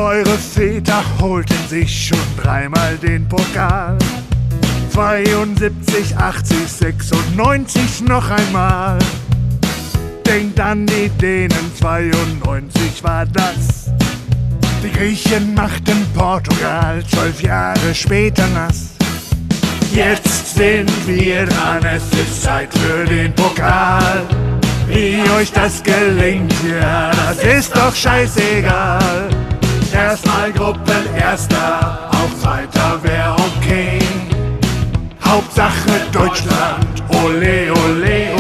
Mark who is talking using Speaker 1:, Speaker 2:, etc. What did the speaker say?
Speaker 1: Eure Väter holten sich schon dreimal den Pokal. 72, 80, 96 noch einmal. Denkt an die Dänen, 92 war das. Die Griechen machten Portugal 12 Jahre später nass. Jetzt sind wir dran, es ist Zeit für den Pokal. Wie euch das gelingt, ja, das ist doch scheißegal. Erstmal Gruppenerster, auch Zweiter wär okay. Hauptsache Deutschland, ole, ole,